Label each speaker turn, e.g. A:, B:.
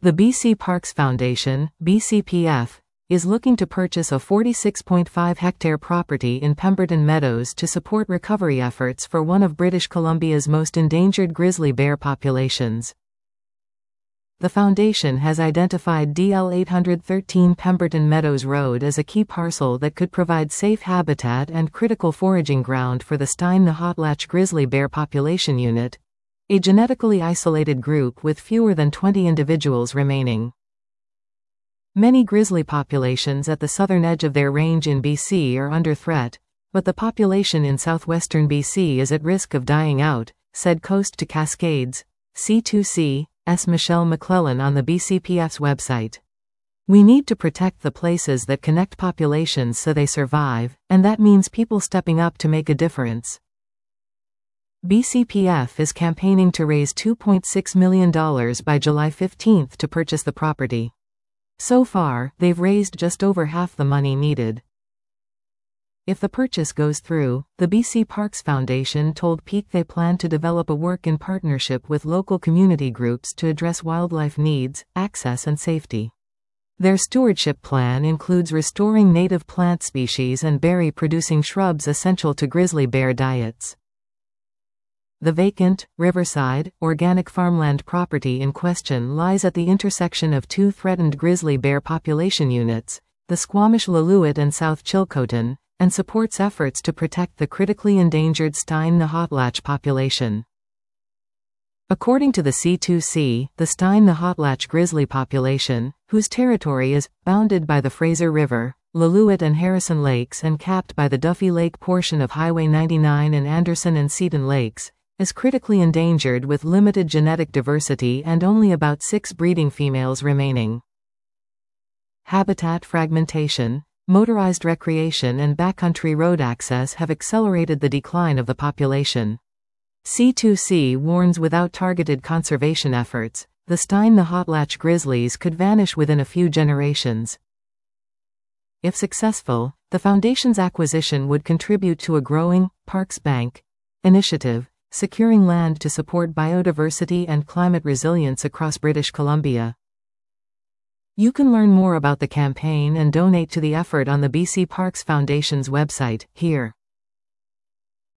A: The BC Parks Foundation, BCPF, is looking to purchase a 46.5-hectare property in Pemberton Meadows to support recovery efforts for one of British Columbia's most endangered grizzly bear populations. The foundation has identified DL 813 Pemberton Meadows Road as a key parcel that could provide safe habitat and critical foraging ground for the Stein-Nahatlatch grizzly bear population unit, a genetically isolated group with fewer than 20 individuals remaining. Many grizzly populations at the southern edge of their range in BC are under threat, but the population in southwestern BC is at risk of dying out, said Coast to Cascades, C2C's Michelle McClellan on the BCPF's website. We need to protect the places that connect populations so they survive, and that means people stepping up to make a difference. BCPF is campaigning to raise $2.6 million by July 15 to purchase the property. So far, they've raised just over half the money needed. If the purchase goes through, the BC Parks Foundation told Peak they plan to develop a work in partnership with local community groups to address wildlife needs, access and safety. Their stewardship plan includes restoring native plant species and berry-producing shrubs essential to grizzly bear diets. The vacant, riverside, organic farmland property in question lies at the intersection of two threatened grizzly bear population units, the Squamish-Lillooet and South Chilcotin, and supports efforts to protect the critically endangered Stein-Nahatlatch population. According to the C2C, the Stein-Nahatlatch grizzly population, whose territory is bounded by the Fraser River, Lillooet and Harrison Lakes and capped by the Duffy Lake portion of Highway 99 and Anderson and Seton Lakes, is critically endangered with limited genetic diversity and only about 6 breeding females remaining. Habitat fragmentation, motorized recreation and backcountry road access have accelerated the decline of the population. C2C warns without targeted conservation efforts, the Stein-Nahatlatch grizzlies could vanish within a few generations. If successful, the Foundation's acquisition would contribute to a growing Parks Bank initiative, securing land to support biodiversity and climate resilience across British Columbia. You can learn more about the campaign and donate to the effort on the BC Parks Foundation's website, here.